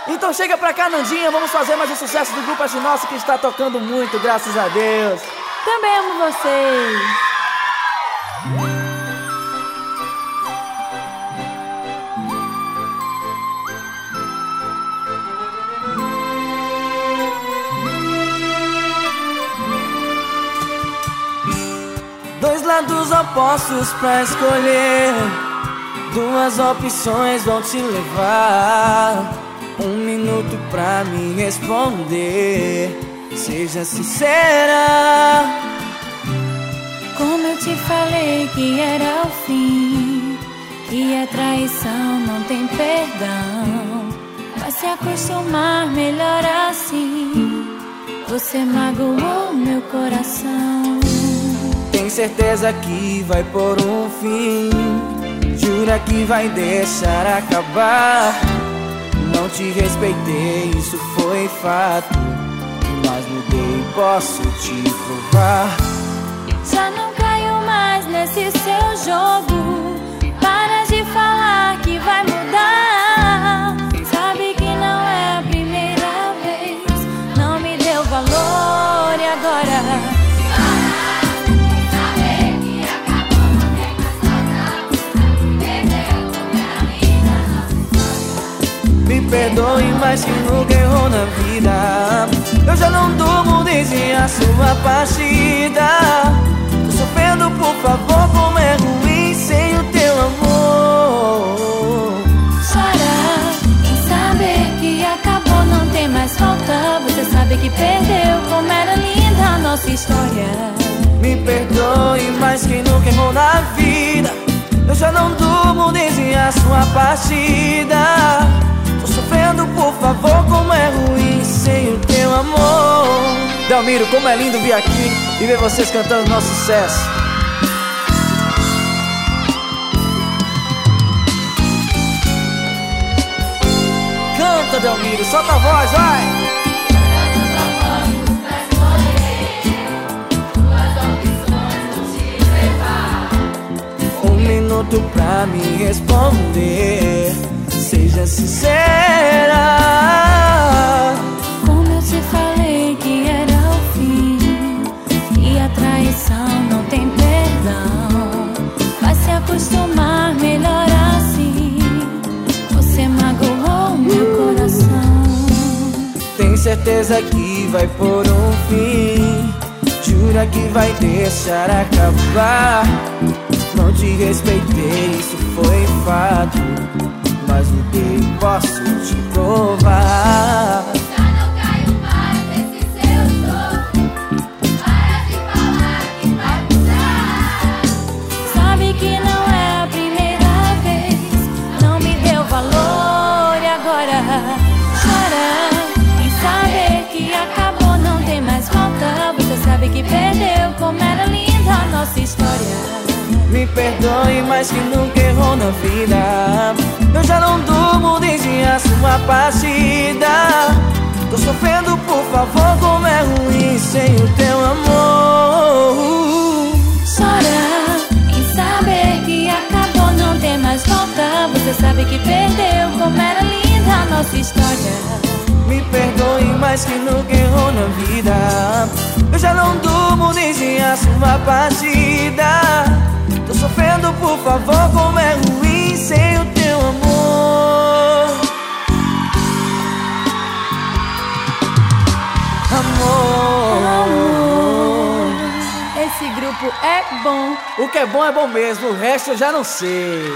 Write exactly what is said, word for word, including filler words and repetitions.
Então chega pra cá, Nandinha, vamos fazer mais um sucesso do grupo Aginossa, que está tocando muito, graças a Deus. Também amo vocês. Dois lados opostos pra escolher, duas opções vão te levar. Um minuto pra me responder, seja sincera. Como eu te falei que era o fim, que a traição não tem perdão. Vai se acostumar melhor assim. Você magoou meu coração. Tem certeza que vai pôr um fim? Jura que vai deixar acabar? Não te respeitei, isso foi fato, mas mudei, posso te provar. Já não caio mais nesse seu jogo. Para de falar que vai mudar. Sabe que não é a primeira vez. Não me deu valor e agora me perdoe, mas que nunca errou na vida. Eu já não durmo desde a sua partida. Tô sofrendo, por favor, como é ruim sem o teu amor. chora em saber que acabou, não tem mais volta. Você sabe que perdeu, como era linda a nossa história. Me perdoe, mas que nunca errou na vida. Eu já não durmo desde a sua partida. Tô sofrendo, por favor, como é ruim sem o teu amor. Delmiro, como é lindo vir aqui e ver vocês cantando nosso sucesso. Canta, Delmiro, solta a voz, vai! Um minuto pra me responder, seja sincera. Como eu te falei que era o fim, e a traição não tem perdão. Vai se acostumar melhor assim. Você magoou meu coração. Tem certeza que vai pôr um fim? Jura que vai deixar acabar? Não te respeitei, isso foi fato, mas mudei, posso te provar. Já não caio mais nesse seu jogo. Para de falar que vai mudar. Sabe que não é a primeira vez. Não me deu valor e agora chora em saber que acabou, não tem mais volta. Você sabe que perdeu, como era linda a nossa história. Me perdoe, mas que nunca errou na vida. Eu já não durmo desde a sua partida. Tô sofrendo, por favor, como é ruim sem o teu amor. Chora em saber que acabou, não tem mais volta. Você sabe que perdeu, como era linda a nossa história. Me perdoe, mas que nunca errou na vida. Eu já não durmo desde a sua partida. Tô sofrendo, por favor, como é ruim sem o teu amor. Amor, Amor, esse grupo é bom. o que é bom é bom mesmo, o resto eu já não sei.